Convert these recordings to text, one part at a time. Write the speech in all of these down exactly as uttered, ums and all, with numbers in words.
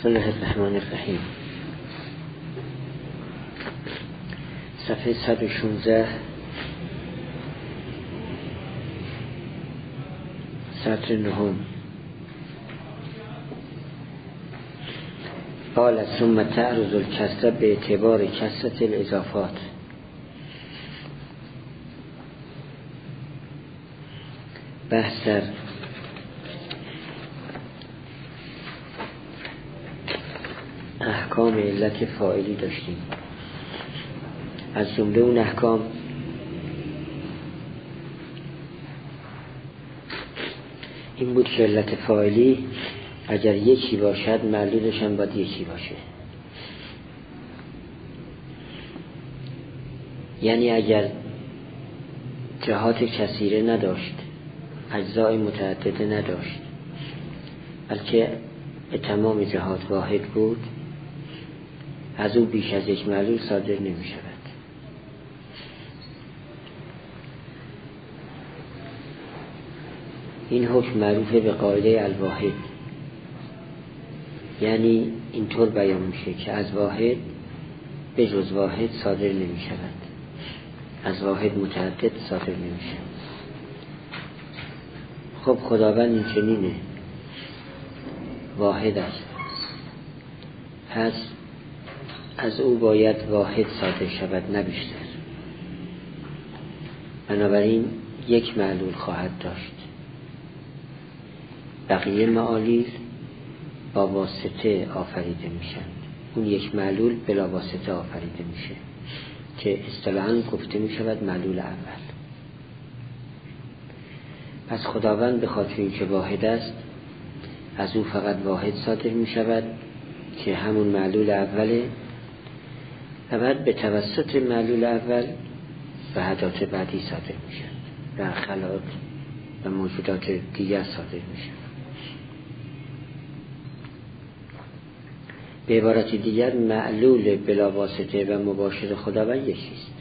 بسم الله الرحمن الرحیم. صفحه صد و شانزده، سطر نهم. قال ثم تعرض الکسره به اعتبار کسرت الاضافات. بحث در احکام علت فاعلی داشتیم. از جمله اون احکام این بود که علت فاعلی اگر یکی باشد معلولش هم باید یکی باشه. یعنی اگر جهات کثیره نداشت، اجزای متعدده نداشت، بلکه به تمام جهات واحد بود، از او بیش از یک معلول صادر نمی شود. این حکم معروفه به قاعده الواحد، یعنی اینطور بیان میشه که از واحد به جز واحد صادر نمی شود، از واحد متعدد صادر نمی شود. خب خداوند این چنینه، واحد است، پس از او باید واحد صادر شود نه بیشتر. بنابراین یک معلول خواهد داشت. بقیه معالیل با واسطه آفریده میشن. اون یک معلول بلا واسطه آفریده میشه که اصطلاحاً گفته میشود معلول اول. پس خداوند به خاطر اینکه واحد است از او فقط واحد صادر میشود که همون معلول اوله، و بعد به توسط معلول اول و حدات بعدی صادر میشن و خلات و موجودات دیگر صادر میشن. به عبارت دیگر معلول بلا واسطه و مباشر خداوند یکیست.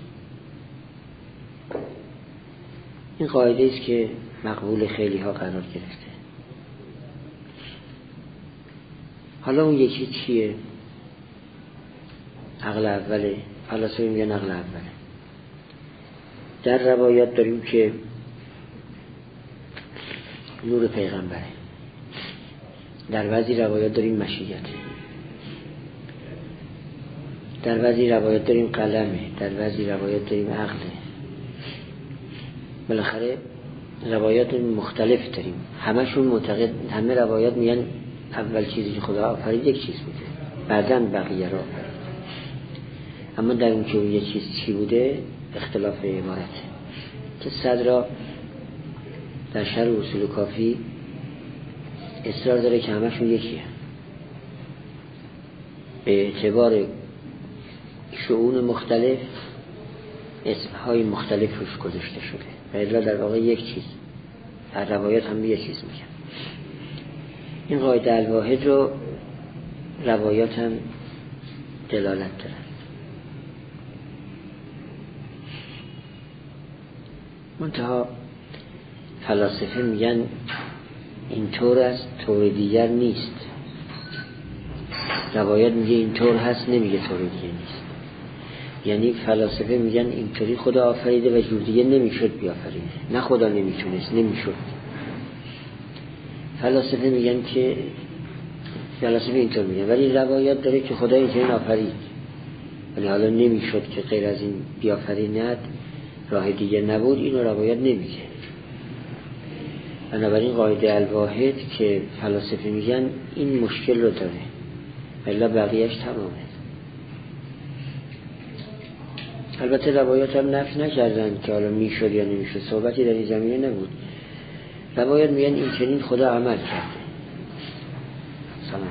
این قاعده است که مقبول خیلی ها قرار گرفته. حالا اون یکی چیه؟ عقل اوله. فلاسفه میگن عقل اوله. در روایات داریم که نور پیغمبره، در بعضی روایات داریم مشیت، در بعضی روایات داریم قلمه، در بعضی روایات داریم عقله. بالاخره روایات مختلف داریم. همشون معتقد، همه روایات میگن اول چیزی که خدا آفرید یک چیز بوده، بعداً بقیه را آفرید. اما در اون که اون یک چیز چی بوده اختلاف عبارته که صدرا در شرح اصول کافی اصرار داره که همشون یکیه. به اعتبار شؤون مختلف اسمهای مختلف روش گذاشته شده و الا در واقع یک چیز. در روایات هم یک چیز میگن. این قاعده الواحد رو روایات هم دلالت دارن. منتها فلاسفه میگن اینطور است، طور دیگر نیست. روایت میگه اینطور هست، نمیگه طور دیگر نیست. یعنی فلاسفه میگن اینطوری خدا آفریده و جور دیگه نمیشد بیافریده، نه خدا نمیتونست، نمیشد. فلاسفه میگن که فلاسفه اینطور میگن، ولی روایت داره که خدا اینطوری آفرید، ولی حالا نمیشد که غیر از این بیافریند، راه دیگه نبود. اینو روایت نمیگه. بنابراین قاعده الواحد که فلاسفه میگن این مشکل رو داره، الا بقیهش تمامه. البته روایات هم نفی نکردن که حالا میشد یا نمیشد، صحبتی در این زمینه نبود. روایات میگن این چنین خدا عمل کرده. سلام.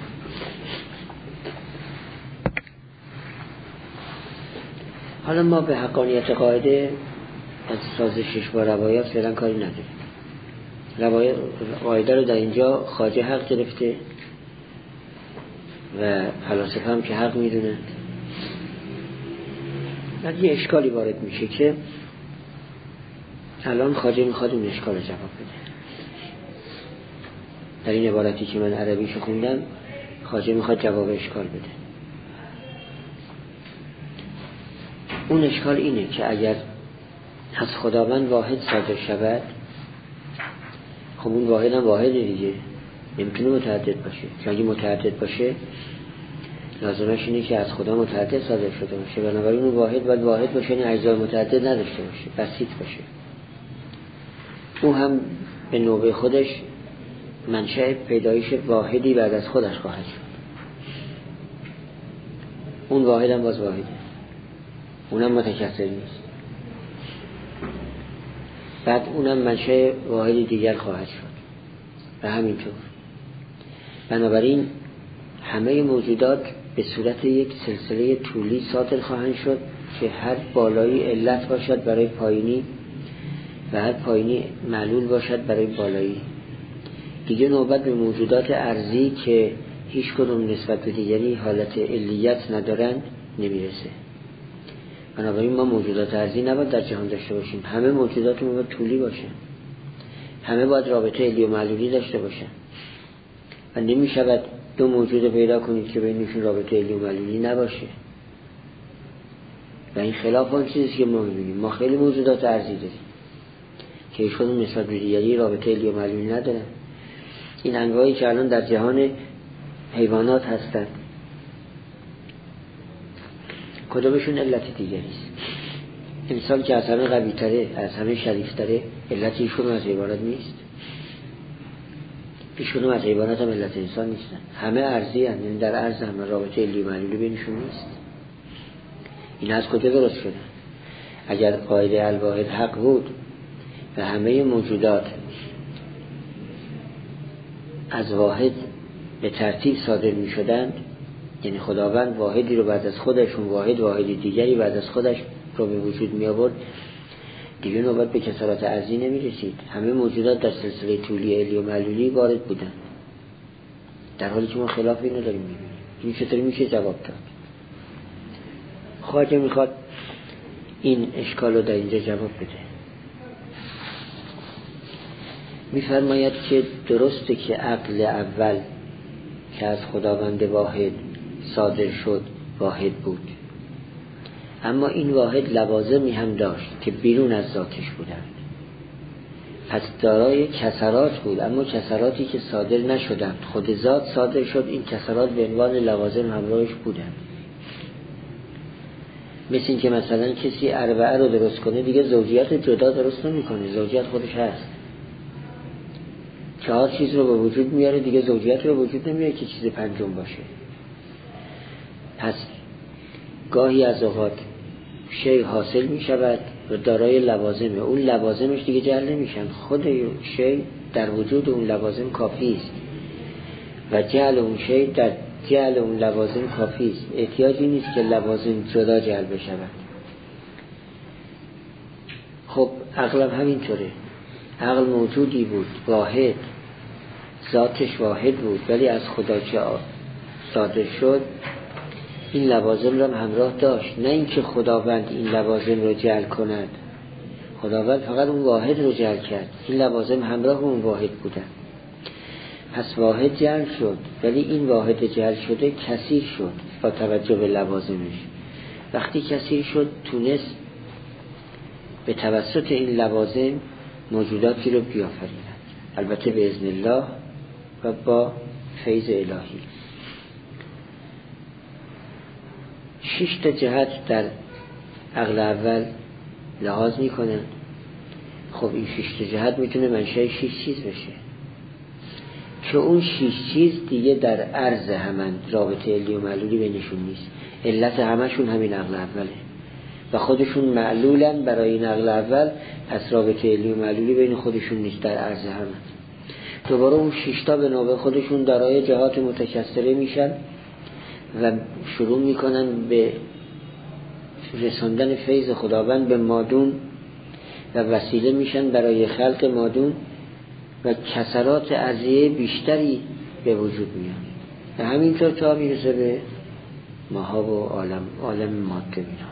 حالا ما به حقانیت قاعده از سازشش با روایات فعلا کاری نداریم. روایت قاعده رو در اینجا خواجه حق گرفته و فلاسفه هم که حق میدونن. بعد یه اشکالی وارد میشه که الان خواجه میخواد اون اشکال جواب بده. در این عبارتی که من عربیشو خوندم خواجه میخواد جواب اشکال بده. اون اشکال اینه که اگر از خداوند واحد صادر شود، خب اون واحد هم واحده دیگه، نمیتونه متعدد باشه. چون اگه متعدد باشه لازمش اینه که از خدا متعدد صادر شده باشه، بنابراین اون واحد باید واحد باشه، یعنی اجزای متعدد نداشته باشه، بسیط باشه. او هم به نوبه خودش منشأ پیدایش واحدی بعد از خودش خواهد شد. اون واحد هم باز واحده، اونم متکثر نیست، بعد اونم منشأ واحد دیگر خواهد شد و همینطور. بنابراین همه موجودات به صورت یک سلسله طولی صادر خواهند شد که هر بالایی علت باشد برای پایینی و هر پایینی معلول باشد برای بالایی. دیگه نوبت به موجودات ارضی که هیچ کدوم نسبت به دیگری حالت علیت ندارند نمیرسه. بنابراین ما موجودات ارضی نباید در جهان داشته باشیم، همه موجودات ما باید طولی باشه، همه باید رابطه علی و معلولی داشته باشن و نمی شود دو موجود پیدا کنید که بینشون رابطه علی و معلولی نباشه. و این خلاف آن چیزی که ما می‌بینیم. ما خیلی موجودات ارضی داریم که هیچ کدوم نسبت به دیگری رابطه علی و معلولی ندارن. این انواعی که الان در جهان حیوانات هستند، کدومشون علت دیگری است؟ انسان که از همه قوی تره، از همه شریف تره، علت ایشون از حیوانات نیست؟ ایشون از حیوانات هم علت انسان نیستن، همه ارضی هستند، یعنی در ارض هم رابطه علی و معلولی بینشون نیست. این از کجا درست شده؟ اگر قاعده الواحد حق بود و همه موجودات از واحد به ترتیب صادر می شدند، یعنی خداوند واحدی رو بعد از خودشون واحد واحدی دیگری بعد از خودش رو به وجود می آورد، دیگه نوبت به کثرت ارضی نمی رسید. همه موجودات در سلسله طولی علی و معلولی وارد بودند، در حالی که ما خلاف اینو داریم می بینیم. این چطوری میشه جواب داد؟ خواجه میخواد این اشکال رو در اینجا جواب بده. میفرماید که درسته که عقل اول که از خداوند واحد صادر شد واحد بود، اما این واحد لوازمی هم داشت که بیرون از ذاتش بودند، پس دارای کسرات بود، اما کسراتی که صادر نشدند، خود ذات صادر شد، این کسرات به عنوان لوازم همراهش بودند. مثل این که مثلا کسی اربعه رو درست کنه، دیگه زوجیت جدا درست نمی کنه، زوجیت خودش هست. چهار چیز رو به وجود میاره، دیگه زوجیت رو به وجود نمیاره که چیز پنجم باشه. پس گاهی از اوقات شی حاصل می شود و دارای لوازمه، اون لوازمش دیگه جعل نمیشن، خود شی در وجود اون لوازم کافی است و جعل اون شی در جعل اون لوازم کافی است، احتیاجی نیست که لوازم جدا جعل بشود. خب عقل همینطوره، عقل موجودی بود واحد، ذاتش واحد بود، ولی از خدا که صادر شد این لوازم را همراه داشت. نه اینکه خداوند این لوازم رو جعل کند، خداوند فقط اون واحد رو جعل کرد، این لوازم همراه اون واحد بودن. پس واحد جعل شد، ولی این واحد جعل شده کثیر شد با توجه به لوازمش. وقتی کثیر شد تونست به توسط این لوازم موجوداتی رو بیافریند، البته به اذن الله و با فیض الهی. شش تا جهت در عقل اول لحاظ میکنن. خب این شش تا جهت میتونه منشأ شش چیز بشه که اون شش چیز دیگه در عرض همن، رابطه علی و معلولی بینشون نیست، علت همشون همین عقل اوله و خودشون معلولن برای این عقل اول، پس رابطه علی و معلولی بین خودشون نیست، در عرض همن. دوباره اون شش تا به نوبه خودشون دارای جهات متکثره میشن و شروع میکنن به رساندن فیض خداوند به مادون و وسیله میشن برای خلق مادون و کسرات ارضیه بیشتری به وجود میان و همینطور تا میرسه به ماها و عالم عالم ماده مینا.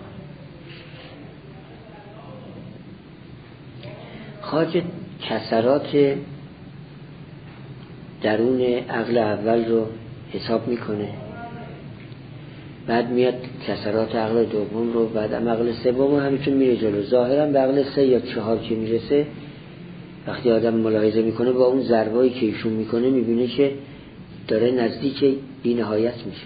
خواجه کسرات درون عقل اول رو حساب میکنه، بعد میاد کسرات عقل دوم رو، بعد عقل سوم همینطور میره جلو. ظاهرا به عقل سه یا چهار که میرسه، وقتی آدم ملاحظه میکنه با اون ضربایی که ایشون میکنه میبینه که داره نزدیک بی نهایت میشه.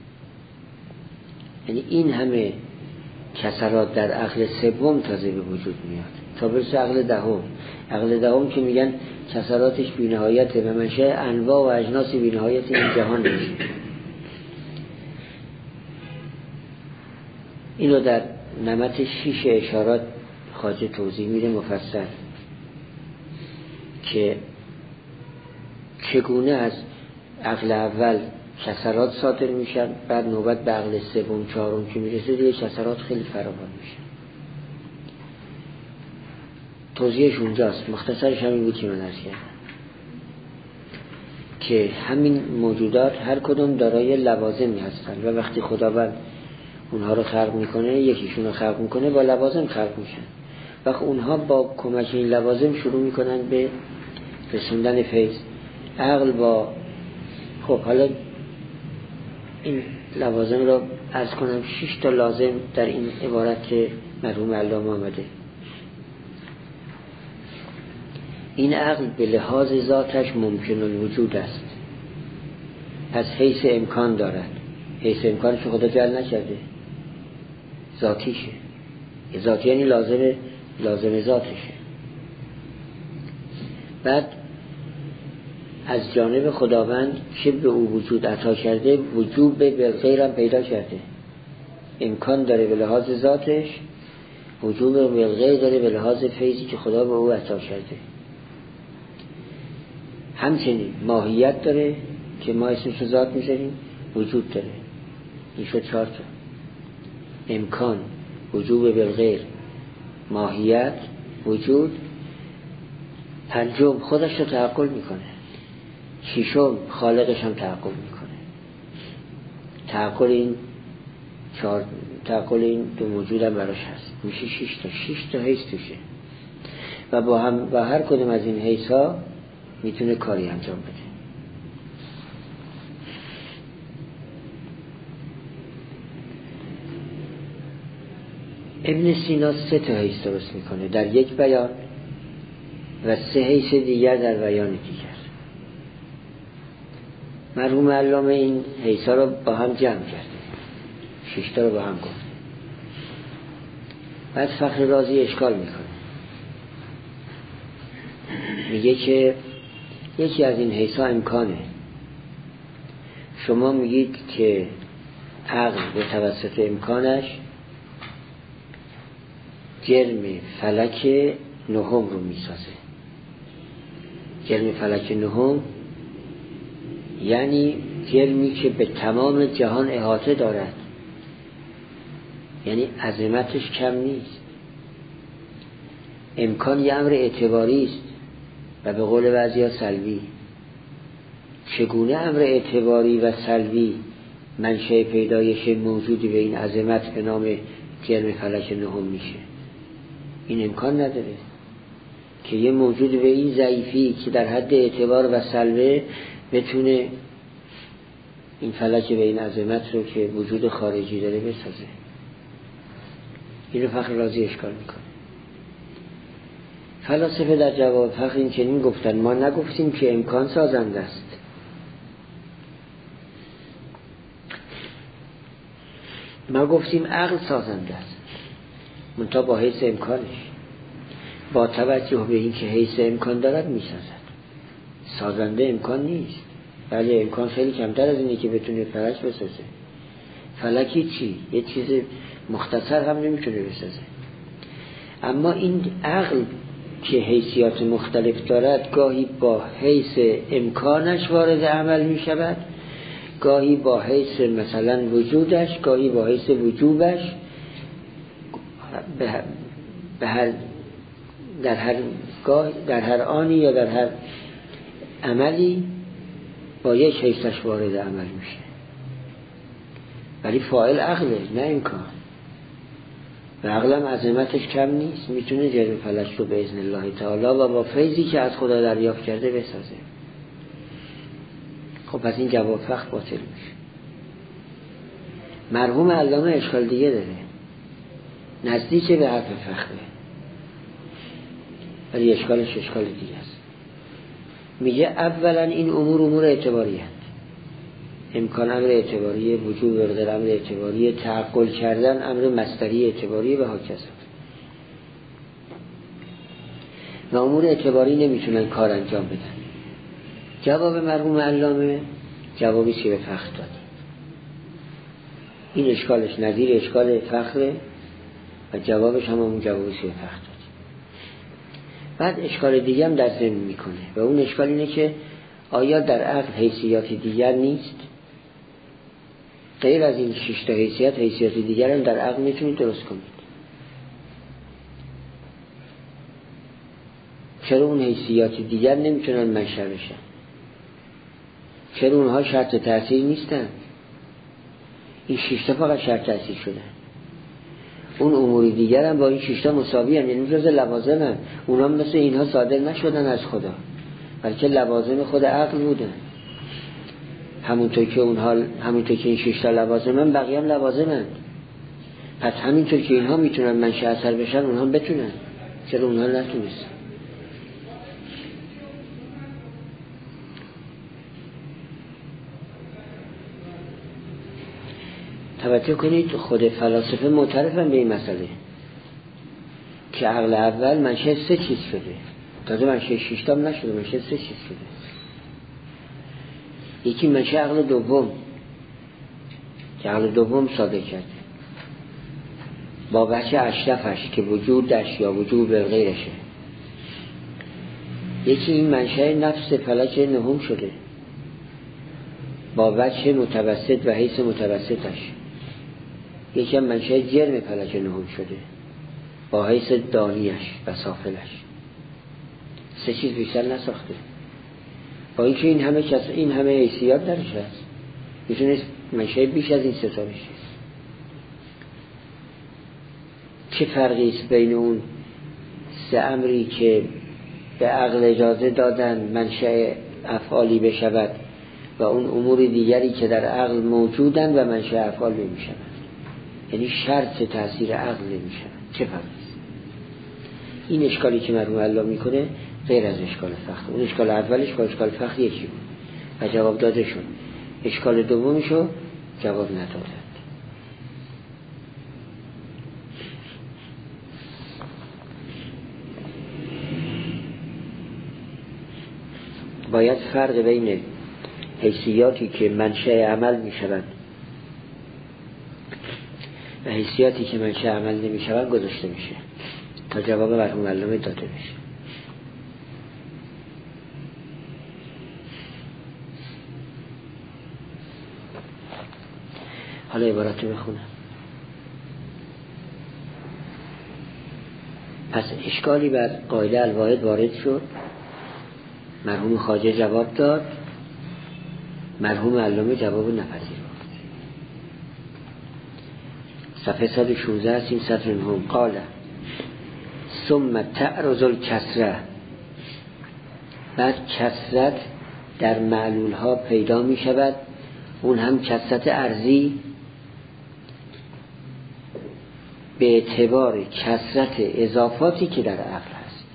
یعنی این همه کسرات در عقل سوم تازه به وجود میاد تا برسه عقل دهم. عقل دهم که میگن کسراتش بی نهایته و منشأ انواع و اجناس بی نهایت این جهان میشه. اینو در نمط شیش اشارات خواجه توضیح میده مفصل که چگونه از عقل اول کسرات صادر میشن، بعد نوبت به عقل سوم چهارم که میرسه دیگه کسرات خیلی فراوان میشه. توضیحش اونجاست، مختصرش همین بود که من عرض کردم که همین موجودات هر کدوم دارای لوازمی هستن و وقتی خداوند اونها رو خلق میکنه، یکیشون رو خلق میکنه، با لوازم خلق میشن. وقت اونها با کمک این لوازم شروع میکنن به رسوندن فیض. عقل با خب حالا این لوازم رو عرض کنم، شش تا لازم در این عبارت که مرحوم علامه آمده. این عقل به لحاظ ذاتش ممکن الوجود است، پس حیث امکان دارد. حیث امکانش خدا جعل نکرده، ذاتیشه. ذاتی یعنی لازم لازم ذاتشه. بعد از جانب خداوند که به او وجود عطا کرده، وجود به بالغیرم پیدا کرده. امکان داره به لحاظ ذاتش، وجود به بالغیر داره به لحاظ فیضی که خدا به او عطا کرده. همچنین ماهیت داره که ما اسمش رو ذات میذاریم، وجود داره. این شد چهار تا: امکان، وجود بالغیر، ماهیت، وجود. پنجم خودش رو تعقل میکنه. ششم خالقش هم تعقل میکنه. تعقل این چهار تعقل این دو موجود هم براش هست، میشه شش تا. شش تا حیث توشه و با هم با هر کدوم از این حیث ها میتونه کاری انجام بده. ابن سینا سه تا حیث درست میکنه در یک بیان و سه حیث دیگر در بیان دیگر. مرحوم علامه این حیثا رو با هم جمع کرده، شش تا رو با هم گفت. بعد فخر رازی اشکال میکنه، میگه که یکی از این حیثا امکانه. شما میگید که عقل به توسط امکانش جرم فلک نهم رو میسازه. جرم فلک نهم یعنی جرمی که به تمام جهان احاطه دارد، یعنی عظمتش کم نیست. امکان یه امر اعتباری است و به قول بعضیا سلبی. چگونه امر اعتباری و سلبی منشأ پیدایش موجودی به این عظمت به نام جرم فلک نهم میشه؟ این امکان نداره که یه موجود به این ضعیفی که در حد اعتبار و سلبه بتونه این فلک به این عظمت رو که وجود خارجی داره بسازه. این رو فخر رازی اشکال میکنه. فلاسفه در جواب فخر این چنین گفتن: ما نگفتیم که امکان سازنده است، ما گفتیم عقل سازنده است، منتها با حیث امکانش، با توجه به این که حیث امکان دارد میسازد. سازنده امکان نیست. بله امکان خیلی کمتر از اینه که بتونه فلک بسازه. فلکی چی؟ یه چیز مختصر هم نمیتونه بسازه. اما این عقل که حیثیات مختلف دارد، گاهی با حیث امکانش وارد عمل می شود، گاهی با حیث مثلا وجودش، گاهی با حیث وجوبش، به هر در هر گاه در هر آنی یا در هر عملی با یک حیثش وارد عمل میشه. ولی فاعل عقله نه امکان. و عقلم عظمتش کم نیست، میتونه جرم فلک رو به اذن الله تعالی و با فیضی که از خدا دریافت کرده بسازه. خب پس این جواب فخر باطل میشه. مرحوم علامه اشکال دیگه داره، نزدیک به حرف فخره ولی اشکالش اشکال دیگه است. میگه اولا این امور امور اعتباری هست، امکان امر اعتباری، وجوب غیر امر اعتباری، تعقل کردن امر مصدری اعتباری و هاکذا. و امور اعتباری نمیتونن کار انجام بدن. جواب مرحوم علامه جوابی چی به فخر داد. این اشکالش نظیر اشکال فخره و جوابش هم همون جوابی چی به فخر داد. بعد اشکال دیگه هم در ذهن میکنه و اون اشکال اینه که آیا در عقل حیثیاتی دیگر نیست؟ غیر از این شش تا حیثیت حیثیاتی دیگر هم در عقل میتونید درست کنید. چرا اون حیثیاتی دیگر نمیتونن منشأ بشن؟ چرا اونها شرط تأثیر نیستن؟ این شش تا فقط شرط تأثیر شدن. اون امور دیگر هم با این شش تا مساوی هم، یعنی جز لوازم هم. اونها مثل اینها صادر نشدن از خدا بلکه لوازم خود عقل بودن. همونطور که اونها همونطور که این شش تا لوازم هم بقیه هم لوازم هم. پس همینطور که اینها میتونن منشأ اثر بشن اونها بتونن. چرا اونها نتونستن؟ توجه کنید خود فلاسفه معترفن به این مسئله که عقل اول منشأ سه چیز شده، تازه منشأ شش تا نشده، منشأ سه چیز شده. یکی منشأ عقل دوم که عقل دوم صادر کرده با بچه اشرفش که وجودش یا وجود به غیرشه. یکی این منشأ نفس فلک نهم شده با بچه متوسط و حیث متوسطش. یکی هم منشأ جرم فلک نهم شده با حیث دانیش و سافلش. سه چیز بیشتر نساخته. با اینکه این همه کس این همه حیثیات درش هست میتونه منشأ بیش از این سه تا بشه. چه فرقی است بین اون سه امری که به عقل اجازه دادن منشأ افعالی بشود و اون امور دیگری که در عقل موجودن و منشأ افعال نمیشن، یعنی شرط تأثیر عقل نمیشن؟ چه فرقی است؟ این اشکالی که مرحوم علامه میکنه غیر از اشکال فخر. اون اشکال اولش با اشکال فخر یکی بود و جواب داده شد. اشکال دومشو جواب ندادند. باید فرق بین حیثیاتی که منشأ عمل می شوند و حیثیاتی که منشأ عمل نمی شوند گذاشته میشه تا جواب مرحوم علامه داده بشه. حالا عبارت رو بخونم. پس اشکالی بر قاعده الواحد وارد شد، مرحوم خواجه جواب داد، مرحوم علامه جواب نپذیرفت. صفحه صد و شانزده هستیم، سطر نهم. قال ثم تعرض الکسره، بعد کسرت در معلول ها پیدا می شود، اون هم کسرت ارضی به اعتبار کسرت اضافاتی که در عقل هست.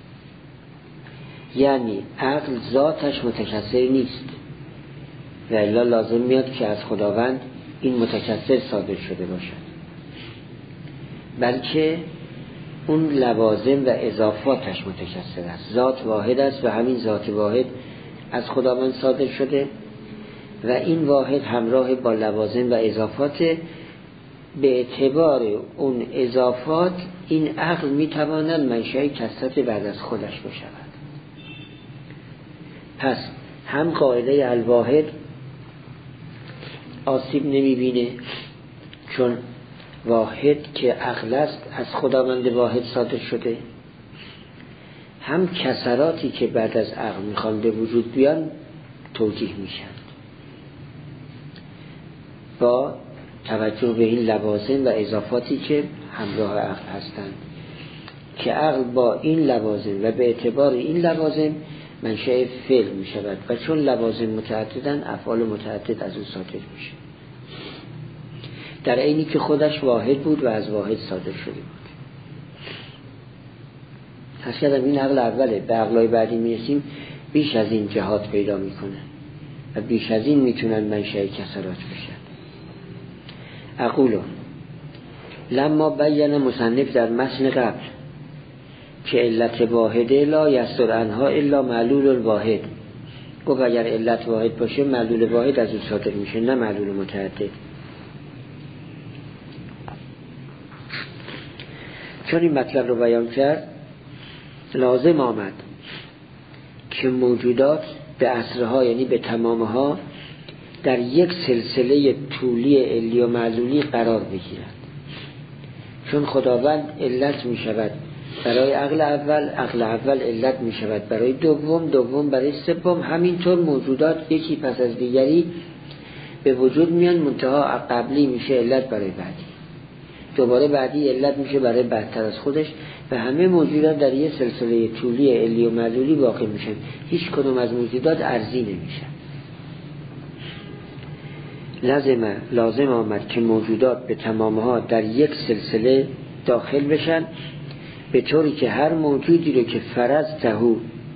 یعنی عقل ذاتش متکثر نیست و الا لازم میاد که از خداوند این متکثر صادر شده باشد، بلکه اون لوازم و اضافاتش متکثر است. ذات واحد است و همین ذات واحد از خداوند صادر شده و این واحد همراه با لوازم و اضافات. به اعتبار اون اضافات این عقل میتواند منشأ کثرت بعد از خودش بشود. پس هم قاعده الواحد آسیب نمیبینه چون واحد که عقل است از خداوند واحد صادر شده، هم کسراتی که بعد از عقل میخوان به وجود بیان توجیه میشن با توجه به این لوازم و اضافاتی که همراه عقل هستند، که عقل با این لوازم و به اعتبار این لوازم منشأ فعل می شود و چون لوازم متعددن افعال متعدد از او صادر میشه، در عینی که خودش واحد بود و از واحد صادر شده بود. پس کردم این عقل اوله. به عقلای بعدی میرسیم بیش از این جهات پیدا میکنه و بیش از این میتونن منشأ کسرات بشن. اقولو لما بیان مصنف در متن قبل که علت واحده لا یصدر عنها الا معلول الواحد، گفت اگر علت واحد باشه معلول واحد از او صادر میشه، نه معلول متعدد. چون این مطلب رو بیان کرد لازم آمد که موجودات به اصرها یعنی به تمامها در یک سلسله طولی علی و معلولی قرار بگیرند. چون خداوند علت می شود برای عقل اول، عقل اول علت می شود برای دوم، دوم برای سوم، همینطور موجودات یکی پس از دیگری به وجود میان، منتها قبلی میشه علت برای بعدی، دوباره بعدی علت میشه برای بعدتر از خودش و همه موجودات در یک سلسله طولی علی و معلولی واقع میشن. هیچ کدوم از موجودات عرضی نمیشن. لازم لازم آمد که موجودات به تمامها در یک سلسله داخل بشن، به طوری که هر موجودی رو که فرض تهو،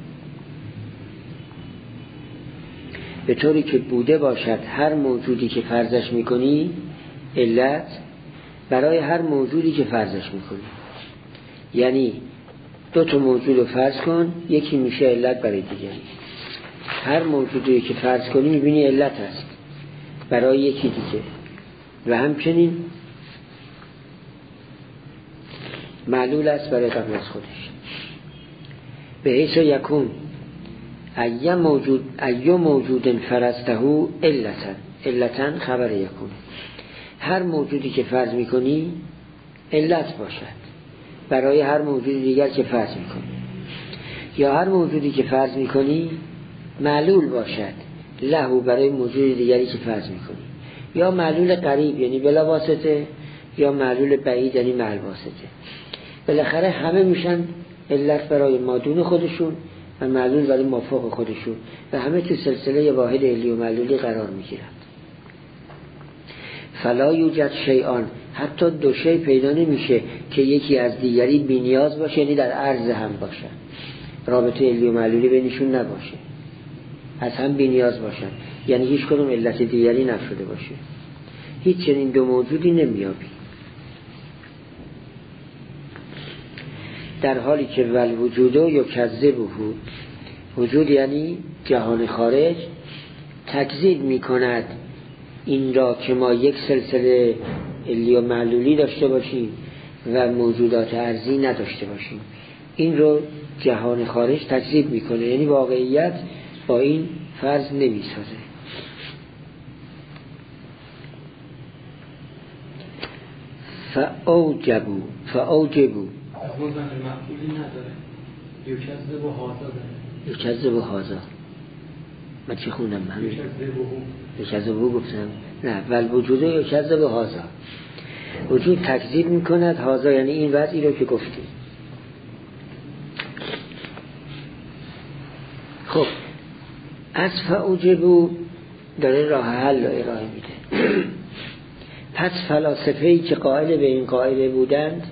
به طوری که بوده باشد هر موجودی که فرضش میکنی علت برای هر موجودی که فرضش میکنی. یعنی دو تا موجود رو فرض کن، یکی میشه علت برای دیگری. هر موجودی که فرض کنی میبینی علت هست برای یکی دیگه و همچنین معلول است برای قبل از خودش. به حیث یکون ای موجود ای موجود فرضته علتن، علتن خبر یکون، هر موجودی که فرض میکنی علت باشد برای هر موجود دیگر که فرض میکنی، یا هر موجودی که فرض میکنی معلول باشد لهو برای موجود دیگری که فرض میکنی، یا معلول قریب یعنی بلا واسطه، یا معلول بعید یعنی مع واسطه. بالاخره همه میشن علت برای مادون خودشون و معلول برای مافوق خودشون و همه تو سلسله واحد علی و معلولی قرار میگیرند. فلا یوجد شیئان، حتی دو شی پیدا نمیشه که یکی از دیگری بی نیاز باشه، یعنی در عرض هم باشن، رابطه علی و معلولی بینشون نباشه، از هم بی نیاز باشن، یعنی هیچ کدوم علت دیگری نشده باشه. هیچ چنین دو موجودی نمیابی. در حالی که ول وجودو یکذبه، وجود یعنی جهان خارج، تکذیب میکند این را که ما یک سلسله علی و معلولی داشته باشیم و موجودات ارضی نداشته باشیم. این رو جهان خارج تکذیب میکنه، یعنی واقعیت با این فرض نمیسازه. فاوجبو فاوجبو مزن مفعولی نداره، یکذب و هازا داره. یکذب و هازا من چی خوندم؟ همین یکذب و گفتم نه، ول وجود یکذب و هازا، وجود تکذیب میکند، هازا یعنی این وضعی رو که گفتی. خب از فاوجبو داره راه حل ارائه میده. پس فلاسفه‌ای که قائل به این قاعده بودند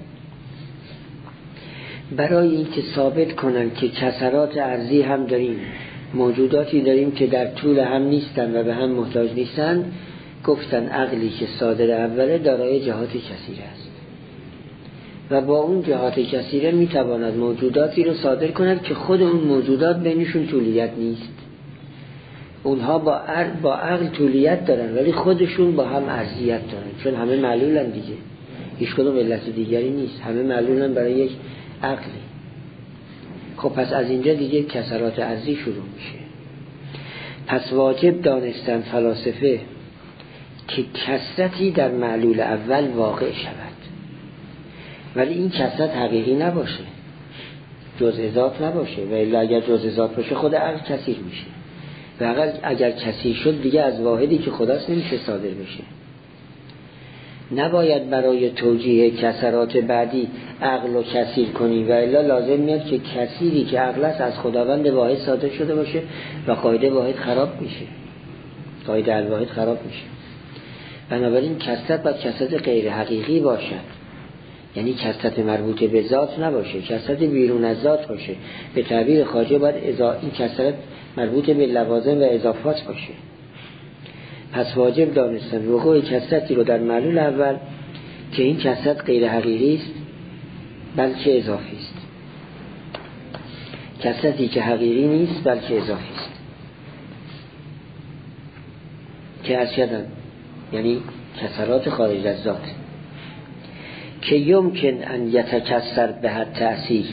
برای اینکه ثابت کنند که کسرات ارضی هم داریم، موجوداتی داریم که در طول هم نیستن و به هم محتاج نیستن، گفتن عقلی که صادر اوله دارای جهات کثیره است و با اون جهات کثیره میتواند موجوداتی رو صادر کند که خود اون موجودات بینشون طولیت نیست. اونها با عقل با عقل طولیت دارن ولی خودشون با هم ارضیت دارن، چون همه معلولن دیگه، هیچ کدوم علت دیگری نیست، همه معلولن برای یک عقلی. خب پس از اینجا دیگه کسرات ارضی شروع میشه. پس واجب دانستن فلاسفه که کسرتی در معلول اول واقع شود، ولی این کسرت حقیقی نباشه، جزء ذات نباشه، و الا اگر جزء ذات باشه خود عقل کثیر میشه و اگر کثیر شد دیگه از واحدی که خداست نمیشه صادر بشه. نباید برای توجیه کسرات بعدی عقل رو کثیر کنی و الا لازم میاد که کثیری که عقل است از خداوند واحد صادر شده باشه و قاعده واحد خراب میشه، قاعده الواحد خراب میشه. بنابراین کثرت باید کثرت غیر حقیقی باشد، یعنی کثرت مربوط به ذات نباشه، کثرت بیرون از ذات باشه. به تعبیر خواجه باید ازا... این کثرت مربوط به لوازم و اضافات باشه. پس واجب دانستن وقوع کثرتی رو در معلول اول که این کثرت غیر حقیقی است بلکه اضافی است، کثرتی که حقیقی نیست بلکه اضافی است، که از شدن یعنی کثرات خارج از ذات، که یمکن ان یتکثر به حد تأثیر،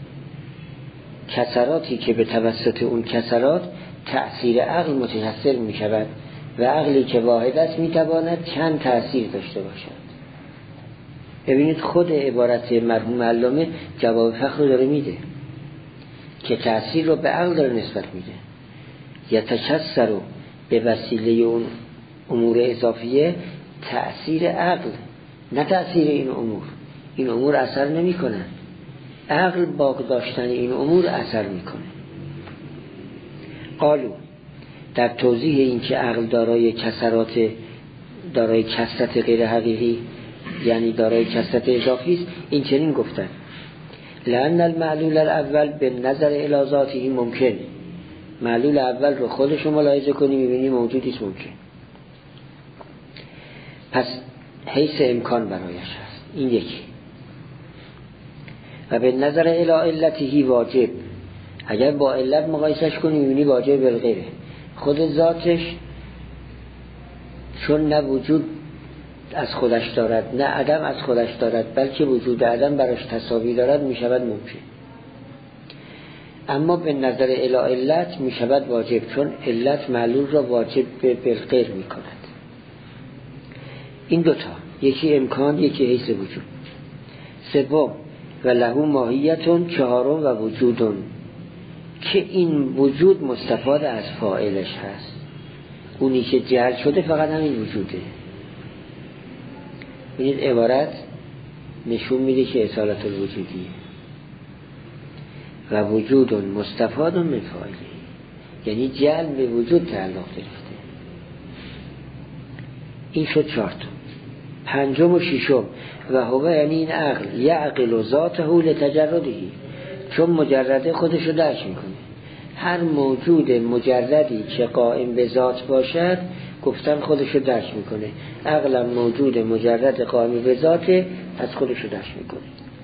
کثراتی که به توسط اون کثرات تأثیر عقل متکثر می شود و عقلی که واحد است می تواند چند تأثیر داشته باشد. ببینید خود عبارت مرحوم علامه جواب فخر داره میده که تأثیر رو به عقل داره نسبت میده. یتکثر رو به وسیله اون امور اضافیه تأثیر عقل، نه تأثیر این امور. این امور اثر نمی کنن، عقل باق داشتن این امور اثر می کنه. قالو در توضیح این که عقل دارای کثرات، دارای کثرت غیر حقیقی یعنی دارای کثرت اضافی است، این چنین گفتن لأن المعلول الاول به نظر الی ذاته ممکن. معلول اول رو خودش رو ملاحظه کنی میبینی موجودی است ممکن، پس حیث امکان برایش هست. این یکی. و به نظر الی علته واجب، اگر با علت مقایسش کنی میبینی واجب بالغیره. خود ذاتش چون نه وجود از خودش دارد نه عدم از خودش دارد بلکه وجود عدم براش تساوی دارد میشود ممکن. اما به نظر الی علت میشود واجب، چون علت معلول را واجب بالغیر میکند. این دوتا، یکی امکان یکی حیث وجود. سوم و لهو ماهیتون، چهارم و وجودون، که این وجود مستفاد از فاعلش هست. اونی که جعل شده فقط همین وجوده. ببینید عبارت نشون میده که اصالت الوجودیه. و وجودون مستفادون من فاعله، یعنی جعل به وجود تعلق گرفته. این شد چهار تا. پنجم و ششم و هو یعنی این عقل یعقل و ذاته لتجردهی، چون مجرده خودش رو درک میکنه. هر موجود مجردی که قائم به ذات باشد گفتن خودش رو درک میکنه. عقل موجود مجرد قائم به ذاته، پس خودش رو درک میکنه.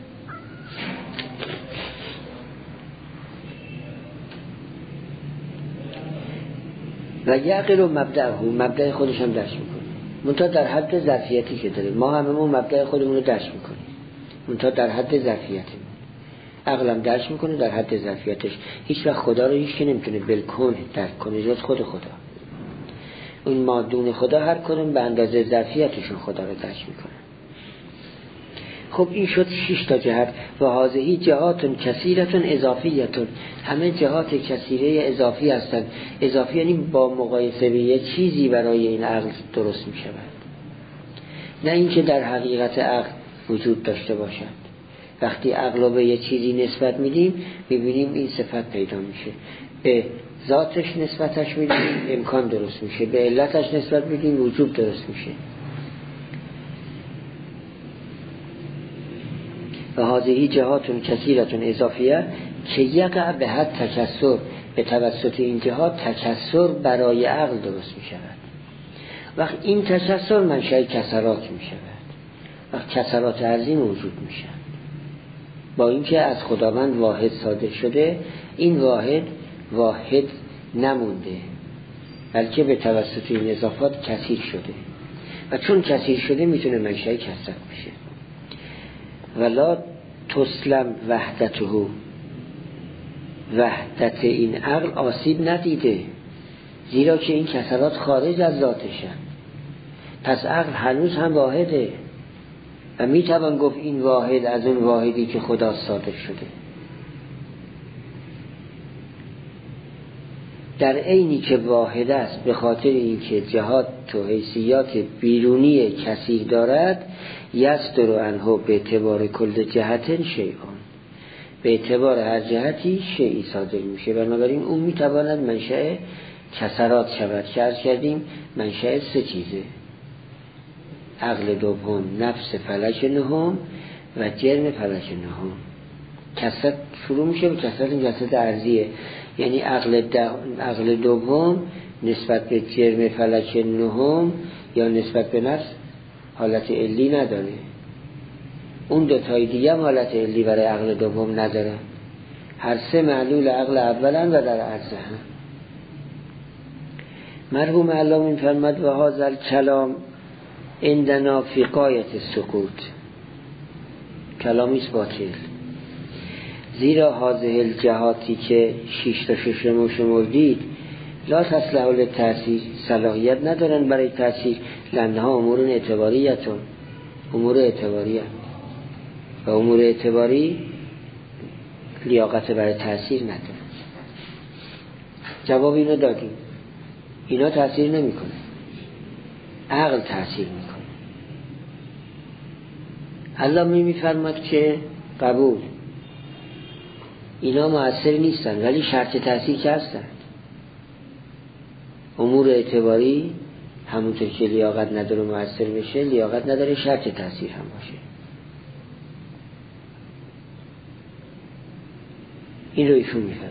و یعقل و مبدأه، مبدأ خودش هم درک میکنه، منتها در حد ظرفیتی که داره. ما هممون مبدأ خودمون رو درک میکنیم، منتها در حد ظرفیتی. عقلم درک میکنه در حد ظرفیتش. هیچ وقت خدا رو هیچ که نمیتونه بالکل درک کنه جز خود خدا. اون مادون خدا هر کدوم به اندازه ظرفیتشون خدا رو درک میکنه. خب این شد شش تا جهت. و هذه جهاتون کثیرتون اضافیتون، همه جهات کثیره اضافی هستند. اضافی یعنی با مقایسه به یه چیزی برای این عقل درست میشود، نه اینکه در حقیقت عقل وجود داشته باشد. وقتی عقل رو به یه چیزی نسبت میدیم میبینیم این صفت پیدا میشه. به ذاتش نسبتش میدیم امکان درست میشه، به علتش نسبت میدیم وجود درست میشه. و هذه جهاتون کثیرتون اضافیه که یقع به حد تکثر، به توسط این جهات تکثر برای عقل درست میشود. وقت این تکثر منشأ کثرات میشود، وقت کثرات عظیم وجود میشه. با اینکه از خداوند واحد صادر شده، این واحد واحد نمونده بلکه به توسط این اضافات کثیر شده و چون کثیر شده میتونه منشأ کثرت بشه. ولا تسلم وحدته، وحدت این عقل آسیب ندیده، زیرا که این کثرات خارج از ذاتشن. پس عقل هنوز هم واحده و میتوان گفت این واحد از اون واحدی که خدا صادر شده. در عینی که واحد است به خاطر اینکه جهات و حیثیات بیرونی کثیر دارد، یصدر عنه به اعتبار کل جهت شیئان، به اعتبار هر جهتی شیئی صادر میشه. بنابراین اون میتواند منشأ کسرات شود که عرض کردیم منشأ سه چیزه: عقل دوم، نفس فلک نهم و جرم فلک نهم. کسرت شروع میشه به کسرت، این کسرت ارضیه، یعنی عقل, عقل دوم نسبت به جرم فلک نهم یا نسبت به نفس حالت علی نداره، اون دوتای دیگه هم حالت علی برای عقل دوم نداره. هر سه معلول عقل اولن و در عرضه هم. مرحوم علامه می‌فرماد و هذا الکلام عندنا فی غایة السقوط، کلامی است باطل، زیرا هذه الجهاتی که شش تا شش رو شمردید لا تصلح للتأثیر، صلاحیت ندارن برای تأثیر، لانها امور اعتباریتون، امور اعتباریه و امور اعتباری لیاقت برای تأثیر نداره. جواب اینو دادیم، اینا تأثیر نمی کنه، عقل تأثیر می کنه. علامه می فرماد که قبول، اینا مؤثر نیستن ولی شرط تأثیر که هستن. امور اعتباری همونطور که لیاقت نداره مؤثر بشه، لیاقت نداره شرط تأثیر هم باشه. این رو ایشون میفرماید.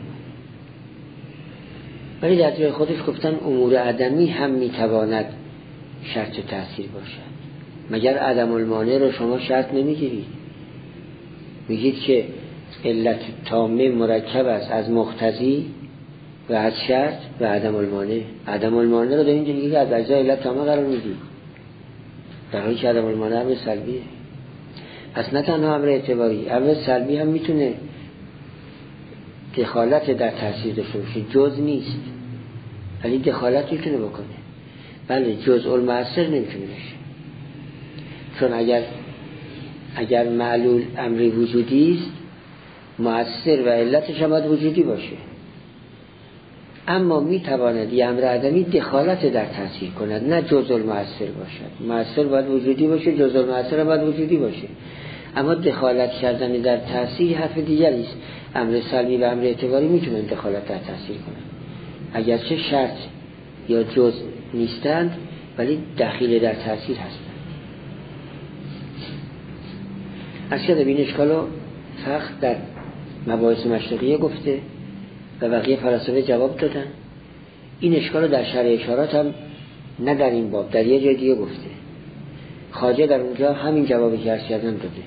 ولی در جای خودش گفتن امور عدمی هم میتواند شرط تأثیر باشد. مگر عدم المانع رو شما شرط نمیگیرید؟ میگید که علت تامه مرکب است از مقتضی و از شرط و عدم المانع. عدم المانع رو در اینجا دیگه از اجزای علت تامه قرار میدید، در حالی که عدم المانع امر سلبیه. پس نه تنها امر اعتباری، امر سلبی هم میتونه دخالت در تأثیر داشته باشه، جز نیست ولی دخالت میتونه بکنه. بله، جزء المؤثر نمیتونه بشه، چون اگر اگر معلول امری وجودی است، مؤثر و علتش هم باید وجودی باشه. اما میتواند یه امر عدمی دخالت در تأثیر کند، نه جزء المؤثر باشد. مؤثر باید وجودی باشه، جزء المؤثر هم باید وجودی باشه. اما دخالت کردن در تأثیر حرف دیگری است. امر سلبی و امر اعتباری میتونن دخالت در تأثیر کنند، اگرچه شرط یا جزء نیستند ولی دخیل در تأثیر هستند. اصلا این اشکالو فقط در مباحث مشرقیه گفته و بقیه فلاسفه جواب دادن. این اشکالو در شرح اشارات هم نه در این باب، در یه جای دیگه گفته. خواجه در اونجا همین جوابی که عرض کردم داده.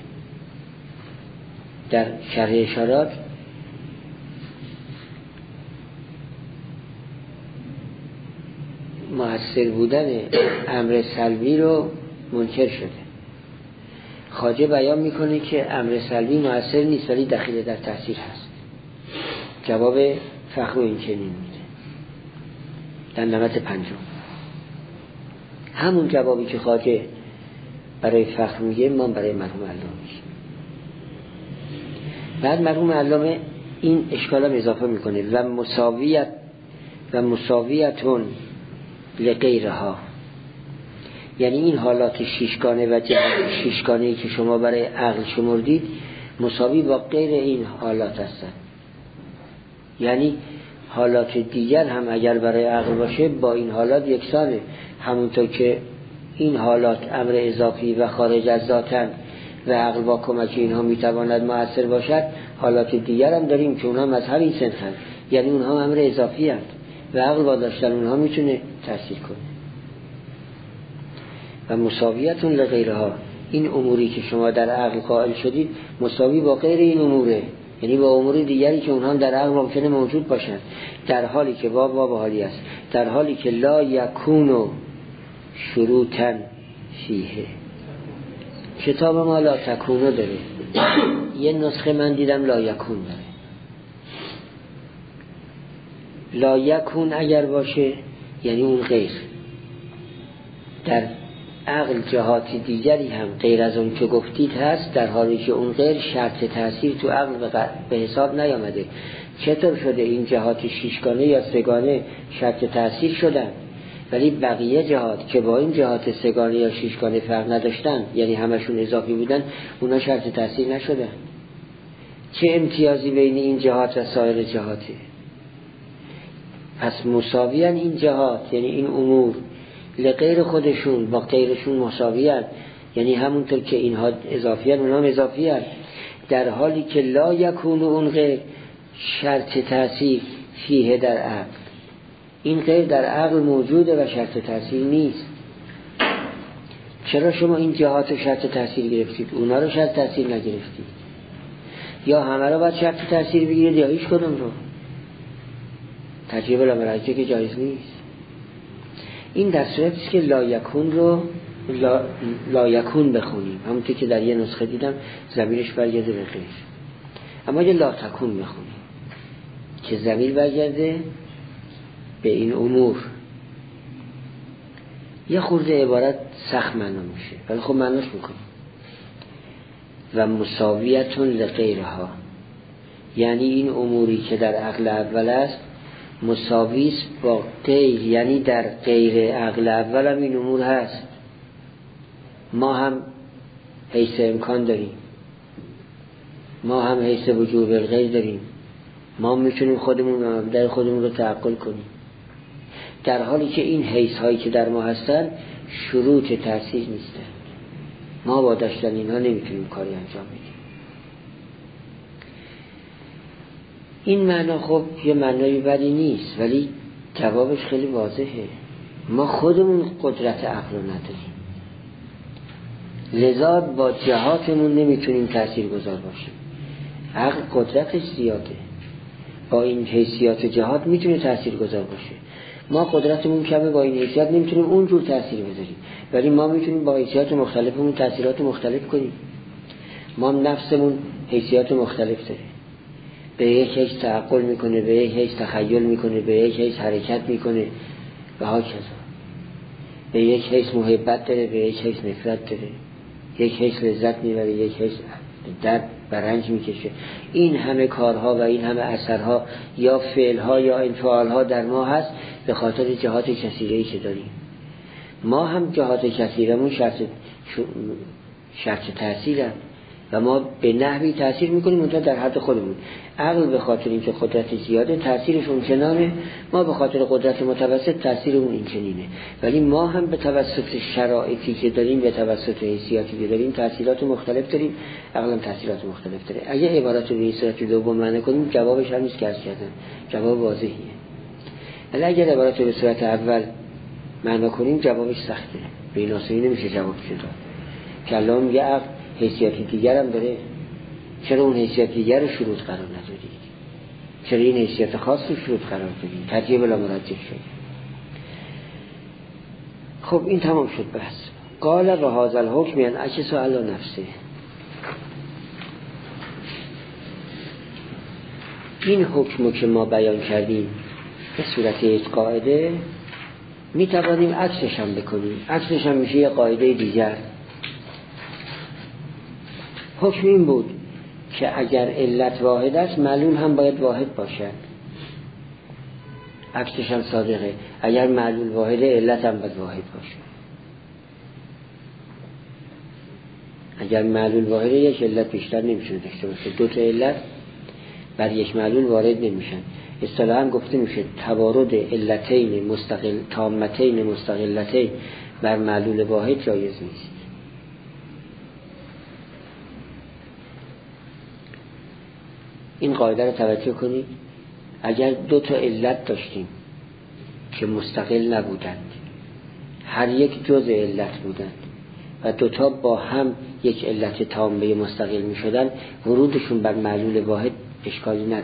در شرح اشارات مؤثر بودن امر سلبی رو منکر شده. خواجه بیان میکنه که امر سلبی مؤثر نیست ولی دخیل در تأثیر هست. جواب فخر این چنین میده در نمط پنجم. همون جوابی که خواجه برای فخر میگه ما برای مرحوم علامه میگه. بعد مرحوم علامه این اشکال هم اضافه میکنه و مساویت و مساویتون لغیرها، یعنی این حالات شیشگانه و جهت شیشگانه‌ای که شما برای عقل شمردید مساوی با غیر این حالات هستند. یعنی حالات دیگر هم اگر برای عقل باشه با این حالات یکسانه. همونطور که این حالات امر اضافی و خارج از ذاتن و عقل با کمک اینها میتواند مؤثر باشد، حالات دیگر هم داریم که اونها از همین سنخن، یعنی اونها امر اضافی هست و عقل با داشتن اونها میتونه تأثیر کنه. و مساویتون لغیرها، این اموری که شما در عقل قائل شدید مساوی با غیر این اموره، یعنی با امور دیگری که اونها در عقل ممکنه موجود باشند، در حالی که باب باب حالی است، در حالی که لا یکونو شروطا فیه. کتاب ما لا تکونو داره، یه نسخه من دیدم لا یکون داره. لا یکون اگر باشه یعنی اون غیر، در عقل جهات دیگری هم غیر از اون که گفتید هست، در حالی که اون غیر شرط تأثیر تو عقل به حساب نیامده. چطور شده این جهات شیشگانه یا سگانه شرط تأثیر شدن، ولی بقیه جهات که با این جهات سگانه یا شیشگانه فرق نداشتن، یعنی همشون اضافی بودن، اونا شرط تأثیر نشدن؟ چه امتیازی بین این جهات و سایر جهاته؟ پس مساویان این جهات، یعنی این امور لغیر خودشون با غیرشون مساویان، یعنی همونطور که اینها اضافیان اونا هم اضافیان، در حالی که لا یکون اون غیر شرط تأثیر فیه در عقل. این غیر در عقل موجوده و شرط تأثیر نیست. چرا شما این جهات رو شرط تأثیر گرفتید، اونا رو شرط تأثیر نگرفتید؟ یا همه رو باید شرط تأثیر بگیرید یا هیچ کدوم رو؟ تجربه لامرجه که جایز نیست. این در صورتی است که لا یکون رو لا, لا یکون بخونیم، همونطور که در یه نسخه دیدم ضمیرش برگرده به غیر. اما اگه لا تکون بخونیم که ضمیر برگرده به این امور، یه خورده عبارت سخت معنا میشه، ولی خب معناش میکنه. و مساویتون لغیرها، یعنی این اموری که در عقل اول است مساویس با غیر، یعنی در غیر عقل اول هم این امور هست. ما هم حیث امکان داریم، ما هم حیث وجوب الغیر داریم، ما میتونیم خودمون و مبدأ خودمون رو تعقل کنیم، در حالی که این حیث هایی که در ما هستن شروط تأثیر نیستن. ما با داشتن اینها نمیتونیم کاری انجام بدیم. این معنا خب یه معنای بدی نیست، ولی جوابش خیلی واضحه. ما خودمون قدرت عقل رو نداریم، لذا با جهاتمون نمیتونیم تأثیر گذار باشیم. عقل قدرتش زیاده، با این حیثیات جهات میتونه تأثیر گذار باشه. ما قدرتمون کمه، با این حیثیات نمیتونیم اونجور تأثیر بذاریم، ولی ما میتونیم با حیثیات مختلفمون تأثیرات مختلف کنیم. ما نفسمون حیثیات مختلف داره، به یک حیث تعقل میکنه، به یک حیث تخیل میکنه، به یک حیث حرکت میکنه و ها کذا. به یک حیث محبت داره، به یک حیث نفرت داره، یک حیث لذت میبره، یک حیث درد برنج میکشه. این همه کارها و این همه اثرها یا فعلها یا انفعالها در ما هست به خاطر جهات کثیره‌ای که داریم. ما هم جهات کثیرمون شرط شرط تأثیرن و ما به نحوی تأثیر میکنیم اونجا در حد خودمون. عقل به خاطر اینکه قدرت زیاده تأثیرش اون چنانه، ما به خاطر قدرت متوسط تأثیرمون این چنینه. ولی ما هم به توسط شرایطی که داریم، به توسط حیثیاتی که داریم تأثیرات مختلف داریم، عقل هم تأثیرات مختلف داره. اگه عبارت رو به این صورت دوم معنی کنیم جوابش هم نیست که عرض کردم، جواب واضحیه. ولی اگر عبارت رو به صورت اول معنی کنیم جوابش سخته، به این آسانی نمیشه جواب داد. کلام میگه عقل حیثیتی دیگر هم داره، چرا اون حیثیت دیگر رو شروط قرار ندادید؟ چرا این حیثیت خاص رو شروط قرار دادید؟ ترجیح بلا مرجح شد. خب این تمام شد بحث. قال و هذا الحکم ينعکس علی نفسه. این حکم که ما بیان کردیم به صورت یک قاعده می توانیم عکسش هم بکنیم. عکسش هم میشه یه قاعده دیگر. حکم این بود که اگر علت واحد است معلول هم باید واحد باشد. عکسش هم صادقه، اگر معلول واحده علت هم باید واحد باشه. اگر معلول واحده یک علت بیشتر نمیشه داشته باشه. دو تا علت بر یک معلول وارد نمیشن. اصطلاحاً گفته میشه توارد علتین مستقل تامتین مستقلتین بر معلول واحد جایز نیست. این قاعده رو توجه کنید. اگر دو تا علت داشتیم که مستقل نبودند، هر یک جزء علت بودند و دو تا با هم یک علت تامه مستقل می شدن، ورودشون بر معلول واحد اشکالی نداره،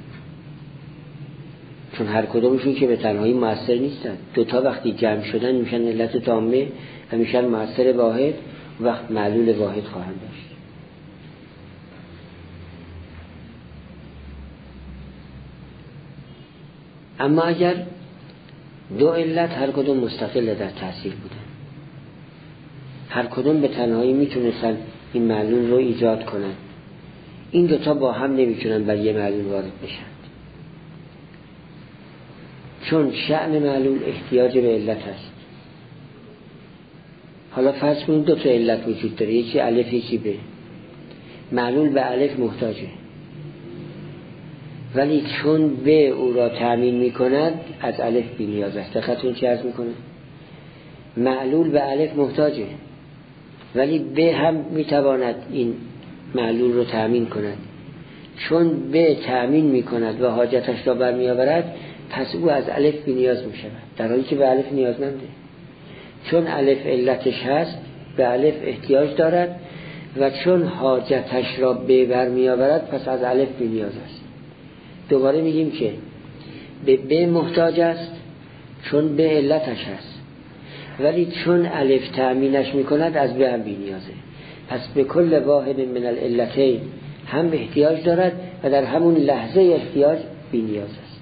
چون هر کدومشون که به تنهایی مؤثر نیستن. دو تا وقتی جمع شدن میشن علت تامه و میشن مؤثر واحد، وقت معلول واحد خواهند داشت. اما اگر دو علت هر کدوم مستقل در تأثیر بودن هر کدوم به تنهایی میتونستن این معلول رو ایجاد کنن. این دوتا با هم نمیتونن بر یه معلول وارد بشن، چون شأن معلول احتیاج به علت هست. حالا فرض کنید دو تا علت وجود داره، یکی الف یکی ب. معلول به الف محتاجه، ولی چون ب او را تأمین میکند از الف بی نیاز است. دقیقتون چی عرض میکنه؟ معلول به الف محتاجه، ولی ب هم میتواند این معلول رو تأمین کند. چون ب تأمین میکند و حاجتش را برمی آورد، پس او از الف بی نیاز میشود، در حالی که به الف نیازمنده. چون الف علتش هست، به الف احتیاج دارد و چون حاجتش را ب برمی آورد، پس از الف بی نیاز است. دوباره میگیم که به ب محتاج است چون ب علتش هست، ولی چون الف تأمینش میکند از ب هم بی نیازه. پس به کل واحد من العلتین هم احتیاج دارد و در همون لحظه احتیاج بی نیاز است.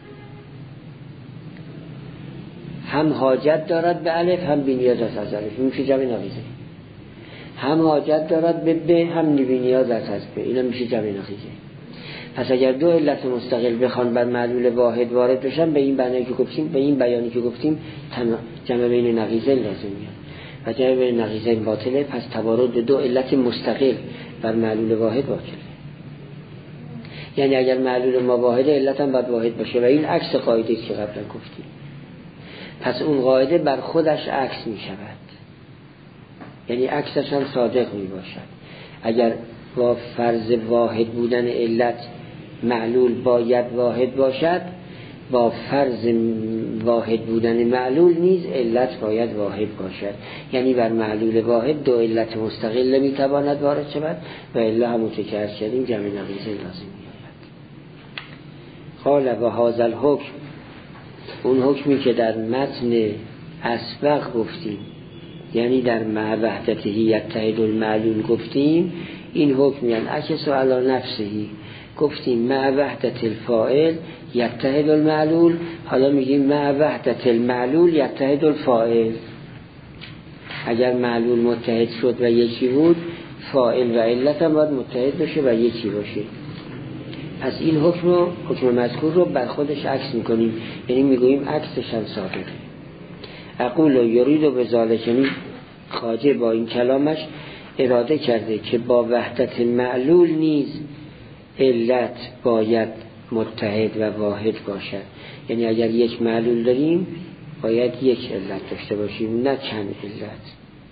هم حاجت دارد به الف هم بی نیاز است از الف. این میشه جمع نقیضه. هم حاجت دارد به ب هم بی نیاز است از ب. اینا میشه جمع نقیضه. پس اگر دو علت مستقل بخوان بر معلول واحد وارد بشن، به این بیانی که گفتیم به این بیانی که گفتیم جمع بین نقیضین لازم میاد و جمع بین نقیضین باطله. پس توارد دو علت مستقل بر معلول واحد باطله. یعنی اگر معلول ما واحد، علت هم باید واحد باشه و این عکس قاعده که قبلا گفتیم. پس اون قاعده بر خودش عکس می شود، یعنی عکسش هم صادق می باشد. اگر با فرض واحد بودن علت معلول باید واحد باشد، با فرض واحد بودن معلول نیز علت باید واحد باشد. یعنی بر معلول واحد دو علت مستقل می تواند وارد شود و الا همونطور که عرض کردیم جمع نقیضه لازم می آید. قال و هذا الحکم، اون حکمی که در متن اسبق گفتیم، یعنی در مع وحدته یتحد المعلول گفتیم، این حکم یعنی عکس علی نفسهی گفتیم مع وحدت الفاعل یتحد المعلول. حالا میگیم مع وحدت المعلول یتحد الفاعل. اگر معلول متحد شد و یکی بود، فاعل و علت هم باید متحد بشه و یکی باشه. پس این حکم رو، حکم مذکور رو بر خودش عکس میکنیم، یعنی میگوییم عکسش هم صادقه. اقول و یرید و بذالک، یعنی خواجه با این کلامش اراده کرده که با وحدت معلول نیز علت باید متحد و واحد باشد. یعنی اگر یک معلول داریم باید یک علت داشته باشیم، نه چند علت.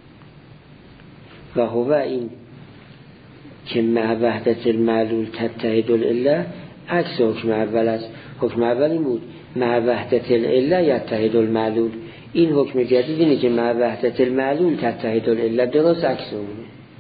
و هو این که مع وحدت المعلول تتحد العله عکس حکم اول است. حکم اول این بود مع وحدت العله یتحد المعلول. این حکم جدید اینه که مع وحدت المعلول تتحد العله، درست عکس اونه.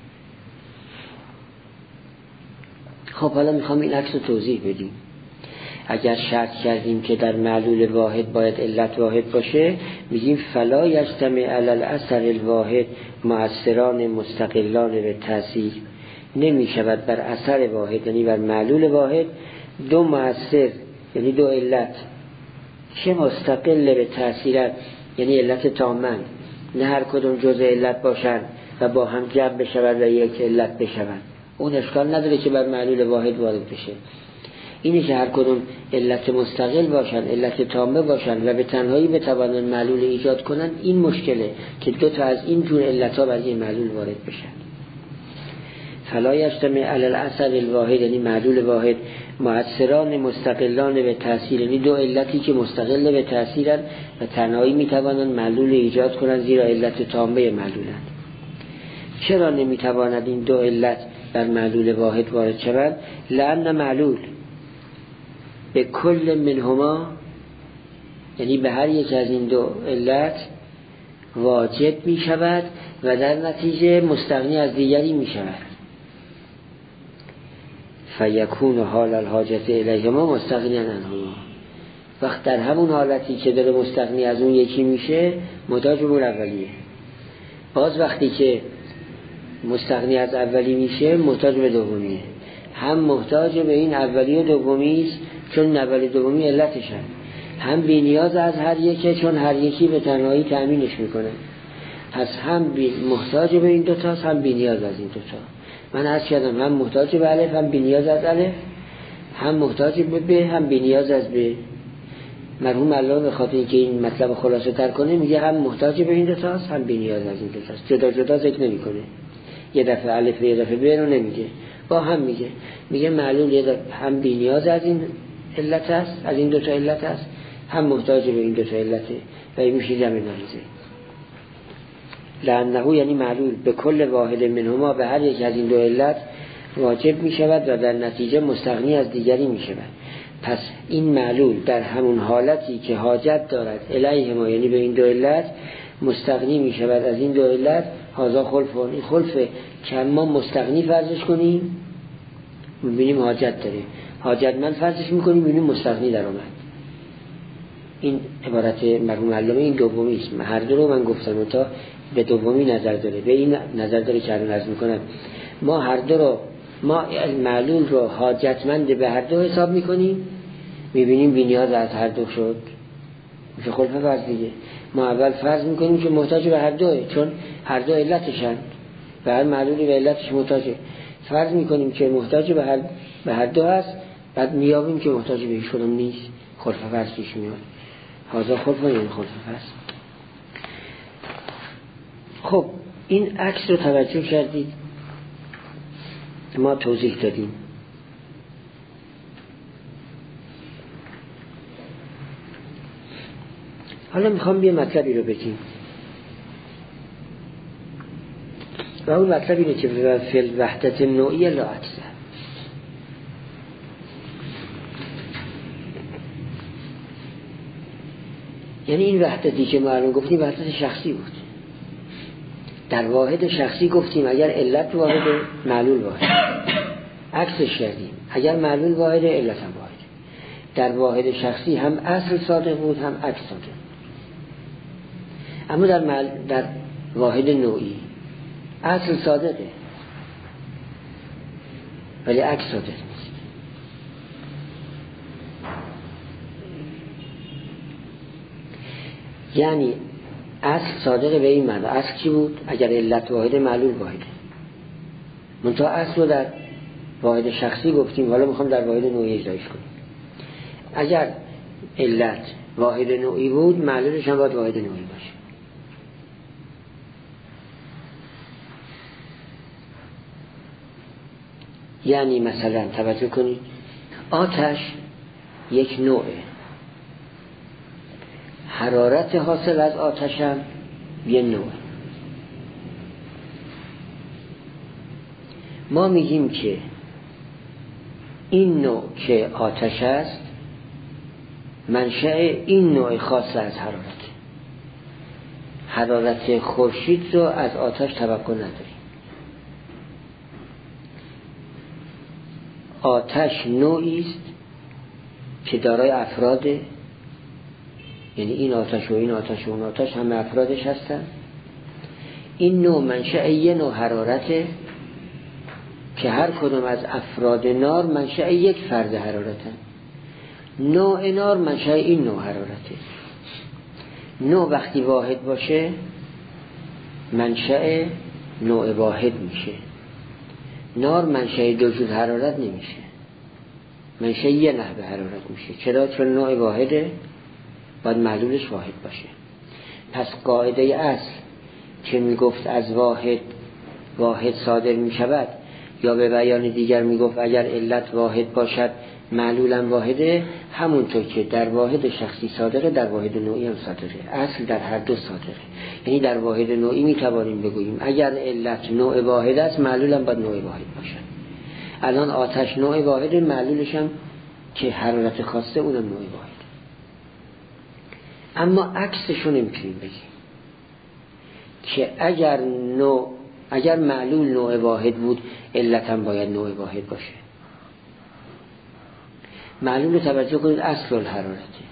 خب حالا میخوام این عکس رو توضیح بدیم. اگر شرط کردیم که در معلول واحد باید علت واحد باشه، میگیم فلا یجتمع علی الاثر الواحد مؤثران مستقلان به تأثیر. نمی شود بر اثر واحد، یعنی بر معلول واحد، دو مؤثر یعنی دو علت که مستقل به تأثیرت، یعنی علت تامن، نه هر کدوم جزء علت باشند و با هم جمع بشود و یک علت بشود. اون اشکال نداره که بر معلول واحد وارد بشه. اینه که هر کدوم علت مستقل باشن، علت تامه باشن و به تنهایی بتوانن معلول ایجاد کنن، این مشکله که دو تا از این جور علتها بر این معلول وارد بشن. فلا یجتمع علی الاثر الواحد، یعنی معلول واحد، مؤثران مستقلان به تأثیر، یعنی دو علتی که مستقل به تأثیرن و تنهایی میتوانن معلول ایجاد کنن، زیرا علت تامه معلولن. چرا نمیتواند این دو علت در معلول واحد وارد شود؟ لأن معلول به کل منهما، یعنی به هر یک از این دو علت واجب می شود و در نتیجه مستغنی از دیگری می شود. فیکون حال الحاجت الیهما مستغنی عنهما. وقت در همون حالتی که داره مستغنی از اون یکی میشه، محتاج به اون اولیه. باز وقتی که مستغنی از اولی میشه، محتاج به دومیه. هم محتاج به این اولی و دومی است چون اولی دومی علتشن، هم بی نیاز از هر یکی چون هر یکی به تنهایی تأمینش میکنه. پس هم بی محتاج به این دوتا هم بی نیاز از این دوتا. من عرض کردم هم محتاج به الف هم بی نیاز از الف، هم محتاج به ب هم بی نیاز از ب. مرحوم علامه به خاطر اینکه این مطلب خلاصه تر کنه میگه هم محتاج به این دوتا هم بی نیاز از این دوتا. جدا جدا ذکر نمیکنه، یه دفعه الف یه دفعه ب رو نمیگه، با هم میگه. میگه معلول یه دفعه هم بی نیاز از این علت است، از این دوتا علت است، هم محتاج به این دوتا علته و این میشه جمع ناریزه. لانه یعنی معلول به کل واحد منهما، به هر یک از این دو علت واجب می شود و در نتیجه مستغنی از دیگری می شود. پس این معلول در همون حالتی که حاجت دارد الیه ما، یعنی به این دو علت، مستغنی می شود از این دو علت. هذا خلف، این خلفه که ما مستغنی فرضش کنیم میبینیم حاجت داره، حاجت من فرضش میکنیم میبینیم مستغنی در آمد. این عبارت مرحوم علامه این دومی است. هر دو رو من گفتم تا به دومی نظر داره، به این نظر داره که الان عرض میکنم ما هر دو رو، ما معلول رو حاجتمند به هر دو حساب میکنیم، میبینیم بی‌نیاز از هر دو شد، میشه خلف فرض دیگه. ما اول فرض میکنیم که محتاج به هر دوه، چون هر دو علتشن و هر معلولی به علتش محتاجه. فرض میکنیم که محتاج به هر به هر دو هست، بعد میابیم که محتاج به هیچ کدوم نیست، خلف فرض پیش میاد. هذا خلف یعنی خلف فرض. خب این عکس رو توجه کردید، ما توضیح دادیم. حالا میخوام یه مطلبی رو بگیم و اون مطلب اینه که فی الوحدت نوعی لا عکسه. یعنی این وحدتی که ما الان گفتیم وحدت شخصی بود. در واحد شخصی گفتیم اگر علت واحده معلول واحده، عکسش کردیم اگر معلول واحده علت هم واحده. در واحد شخصی هم اصل صادق بود هم عکس صادق. اما در, مل... در واحد نوعی اصل صادقه ولی عکس صادق نیست. یعنی اصل صادقه به این معنی. اصل چی بود؟ اگر علت واحده معلول واحده. منتها اصل رو در واحد شخصی گفتیم، حالا میخوام در واحد نوعی اجرایش کنیم. اگر علت واحد نوعی بود معلولش هم باید واحد نوعی باشه. یعنی مثلا توجه کنید، آتش یک نوعه، حرارت حاصل از آتش هم یه نوعه. ما میگیم که این نوع که آتش است منشأ این نوع خاص از حرارت. حرارت خورشید رو از آتش توقع نداریم. آتش نوعی است که دارای افراده، یعنی این آتش و این آتش و اون آتش همه افرادش هستن. این نوع منشأ یه نوع حرارته که هر کدوم از افراد نار منشأ یک فرد حرارته. نوع نار منشأ این نوع حرارته. نوع وقتی واحد باشه منشأ نوع واحد میشه. نار منشأ دو جور حرارت نمیشه، منشأ یه نحوه حرارت میشه. چرا؟ چون نوع واحده باید معلولش واحد باشه. پس قاعده اصل که میگفت از واحد واحد صادر میشود، یا به بیان دیگر میگفت اگر علت واحد باشد معلولم واحده، همونطور که در واحد شخصی صادقه در واحد نوعی هم صادقه. اصل در هر دو صادقه. یعنی در واحد نوعی میتوانیم بگوییم اگر علت نوع واحد است معلولم باید نوع واحد باشد. الان آتش نوع واحد، معلولش هم که حرارت خاصه اونم نوع واحد. اما عکسشو نمیتونیم بگیم که اگر نوع اگر معلول نوع واحد بود علت هم باید نوع واحد باشه. معلول رو توجه کنید، اصل الحرارته.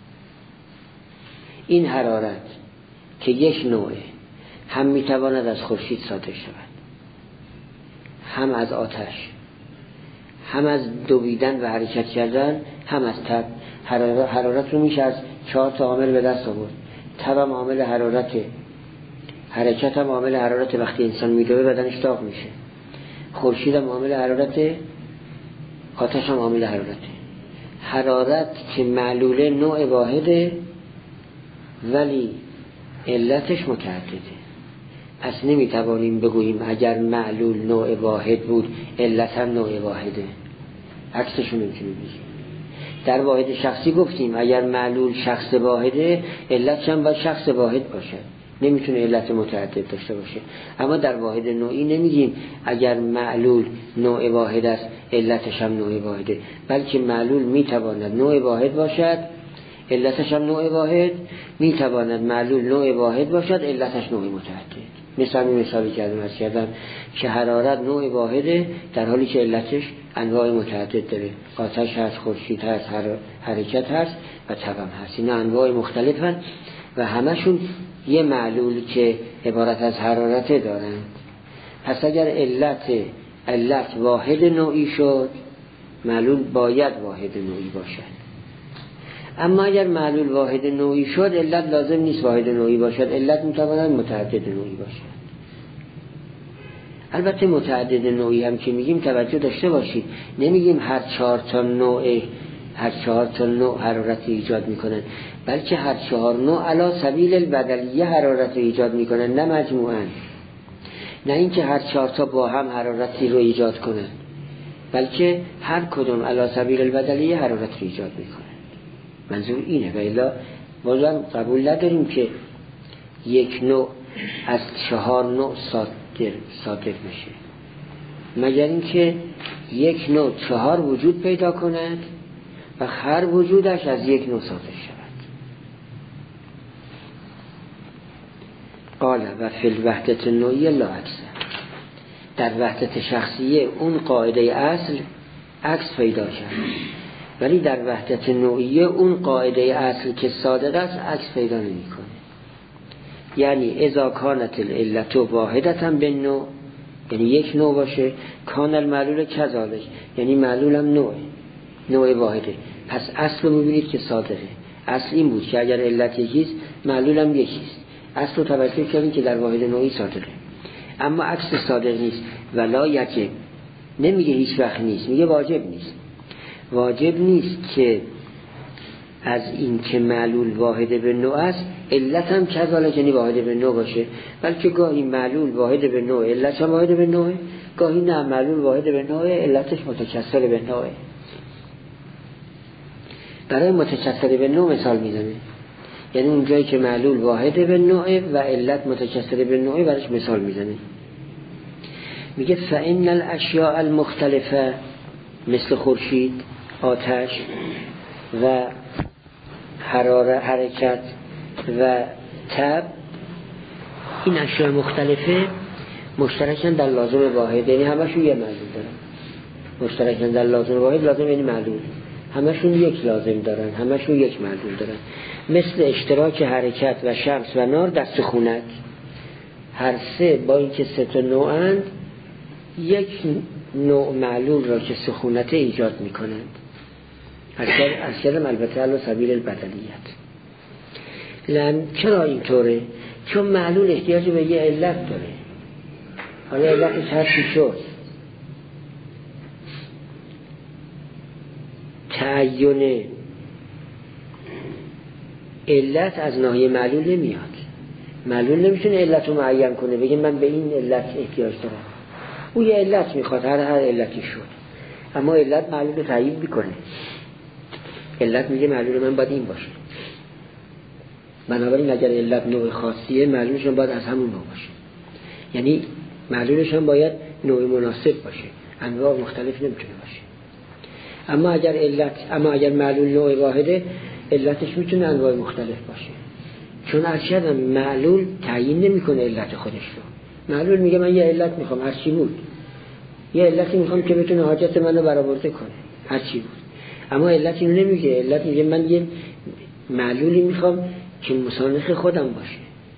این حرارت که یک نوعه هم میتواند از خورشید صادر شود، هم از آتش، هم از دویدن و حرکت کردن، هم از تب. حرارت رو میشه از چهار تا عامل به دست آورد. تب هم عامل حرارته، حرکت هم عامل حرارت، وقتی انسان میدوه بدنش داغ میشه. خورشید هم عامل حرارت، آتش هم عامل حرارت. حرارت که معلول نوع واحده ولی علتش متعدده. پس نمیتوانیم بگوییم اگر معلول نوع واحد بود علت هم نوع واحده، عکسشو نمیتونیم بگیم. در واحد شخصی گفتیم اگر معلول شخص واحده علتش هم باید شخص واحد باشه، نمیتونه علت متعدد داشته باشه. اما در واحد نوعی نمیگیم اگر معلول نوع واحد است علتش هم نوع واحده، بلکه معلول میتواند نوع واحد باشد علتش هم نوع واحد، میتواند معلول نوع واحد باشد علتش نوع متعدد. مثلا مثالی که از کردم که حرارت نوع واحده در حالی که علتش انواع متعدد داره، آتش هست، خورشید هست، حرکت هست و تبم هست. اینا انواع مختلفن و همشون یه معلول که عبارت از حرارت دارن. پس اگر علت علت واحد نوعی شد معلول باید واحد نوعی باشد. اما اگر معلول واحد نوعی شد علت لازم نیست واحد نوعی باشد، علت میتواند متعدد نوعی باشد. البته متعدد نوعی هم که میگیم توجه داشته باشید، نمیگیم هر چهار تا نوع هر چهار تا نوع حرارت ایجاد میکنن، بلکه هر چهار نوع علی سبیل البدلیه حرارت ایجاد میکنن، نه مجموعاً. نه اینکه هر چهار تا با هم حرارتی رو ایجاد کنن، بلکه هر کدوم علی سبیل البدلیه حرارت رو ایجاد میکنن. منظور اینه. و الا بازم قبول نداریم که یک نوع از چهار نوع صادر صادر میشه، مگر اینکه یک نوع چهار وجود پیدا کند و هر وجودش از یک نوع صادر شود. قال و فی الوحدت نوعی لا عکس. در وحدت شخصیه اون قاعده اصل عکس پیدا شد، ولی در وحدت نوعیه اون قاعده اصل که صادق است عکس پیدا نمی‌کنه. یعنی اذا کانت العلت واحدتا بالنوع، یعنی یک نوع باشه، کان المعلول کذالک، یعنی معلول هم نوعه، نوع واحده. پس اصل رو می‌بینید که صادقه. اصل این بود که اگر علت یکیست معلول هم یکیست. اصل رو توجه کردیم که در واحد نوعی صادقه. اما عکس صادق نیست. ولا یجب، نمیگه هیچ وقت نیست، میگه واجب نیست. واجب نیست که از این که معلول واحد به نوع است علت هم کذالک یعنی واحد به نوع باشه، بلکه گاهی معلول واحد به نوع علت هم واحد به نوع، گاهی نه معلول واحد به نوع علتش متکثر به نوع. برای متکثر به نوع مثال میزنه، یعنی اون جایی که معلول واحد به نوع و علت متکثر به نوع براش مثال میزنه. میگه فإن الاشیاء المختلفه مثل خورشید، آتش و حرارت، حرکت و تب، این اشیاء مختلفه مشترکن در لازم واحد، یعنی همشون یه معلول دارن. مشترکن در لازم واحد، لازم یعنی معلول، همشون یک لازم دارن، همشون یک معلول دارن. مثل اشتراک حرکت و شمس و نار در سخونت، هر سه با اینکه سه تا نوعند یک نوع معلول را که سخونت ایجاد میکنند. از کردم البته علی سبیل البدلیت. لن چرا اینطوره؟ چون معلول احتیاج به یه علت داره. حالا علتش هر چی شد، تعین علت از ناحیه معلول نمیاد. معلول نمیتونه علت رو معین کنه بگه من به این علت احتیاج دارم. او یه علت میخواد، هر هر علتی شد، اما علت معلول رو تعیین میکنه. علت میگه معلول من باید این باشه. بنابراین اگر علت نوع خاصیه معلولش هم باید از همون نوع باشه، یعنی معلولش هم باید نوع مناسب باشه، انواع مختلف نمیتونه باشه. اما اگر علت اما اگر معلول نوع واحده علتش میتونه انواع مختلف باشه، چون ارشد معلول تعیین نمیکنه علت خودش رو. معلول میگه من یه علت میخوام، هر چی بود، یه علتی میخوام که بتونه حاجت منو برآورده کنه، هر چی بود. اما علت اینو نمیگه، علت میگه من یه معلولی میخوام که مسانخ خودم باشه.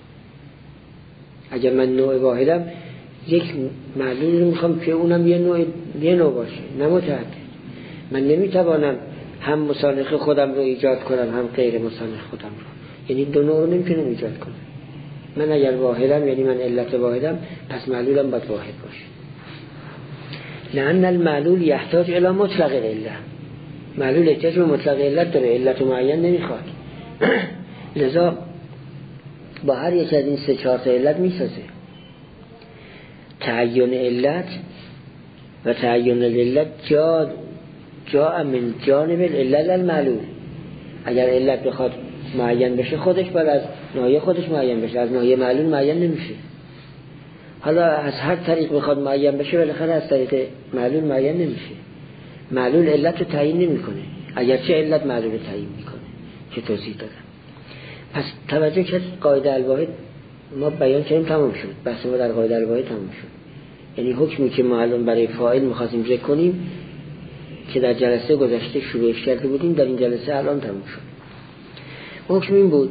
اگر من نوع واحدم یک معلولی میخوام که اونم یه نوع یه نوع باشه، نه متعدد. من نمیتوانم هم مسانخ خودم رو ایجاد کنم هم غیر مسانخ خودم رو، یعنی دو نوع رو نمیتونم ایجاد کنم. من اگر واحدم یعنی من علت واحدم، پس معلولم باید واحد باشه. لأن المعلول یحتاج الی مطلق العله، معلول احتیاج به مطلق علت داره، علت معین نمیخواد. لذا با هر یک از این سه چهار تا علت میسازه. تعین علت و تعین العلت جا جا من جانب العلل المعلول. اگر علت بخواد معین بشه خودش باید از ناحیه خودش معین بشه، از ناحیه معلول معین نمیشه. حالا از هر طریق بخواد معین بشه بالاخره از طریق معلول معین نمیشه. معلول علت رو تعیین نمیکنه، اگرچه علت معلول رو تعیین میکنه که توضیح دادم. پس توجه که قاعده الواحد ما بیان کردیم تمام شد، بحث ما در قاعده الواحد تمام شد. یعنی حکمی که ما الان برای فاعل می‌خواستیم ذکر کنیم که در جلسه گذشته شروعش کرده بودیم، در این جلسه الان تمام شد. حکم این بود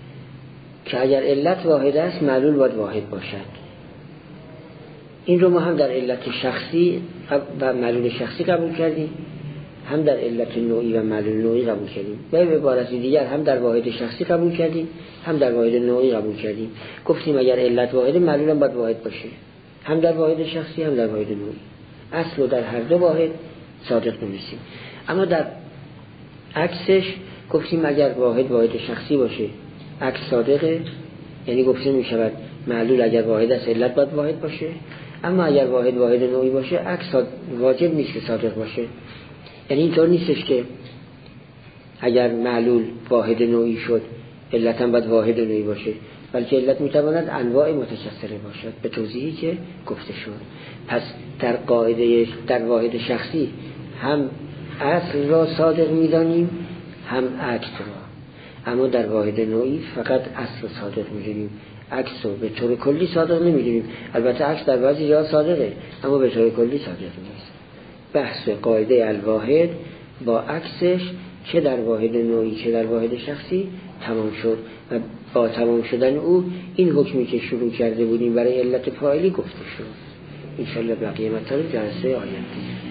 که اگر علت واحد است معلول باید واحد باشد. این رو ما هم در علت شخصی و معلول شخصی قبول کردیم، هم در علت نوعی و معلول نوعی قبول کردیم. به عبارت دیگر هم در واحد شخصی قبول کردیم، هم در واحد نوعی قبول کردیم. گفتیم اگر علت واحد معلول هم باید واحد باشه، هم در واحد شخصی هم در واحد نوعی. اصل رو در هر دو واحد صادق نمی‌شیم. اما در عکسش گفتیم اگر واحد واحد شخصی باشه عکس صادقه، یعنی گفته می‌شود معلول اگر واحد است علت باید واحد باشه، اما اگر واحد واحد نوعی باشه عکس واجب نیست که صادق باشه. یعنی اینطور نیستش که اگر معلول واحد نوعی شد علت هم باید واحد نوعی باشه، بلکه علت میتواند انواع متکثره باشد به توضیحی که گفته شد. پس در قاعده در واحد شخصی هم اصل را صادق میدانیم هم عکس را، اما در واحد نوعی فقط اصل را صادق میدونیم، عکس رو به طور کلی صادق نمیدونیم. البته عکس در بعضی جا صادقه اما به طور کلی صادق نیست. بحث قاعده الواحد با عکسش چه در واحد نوعی چه در واحد شخصی تمام شد و با تمام شدن او این حکمی که شروع کرده بودیم برای علت فاعلی گفته شد. ان شاء الله بقیه مطالب جلسه آینده.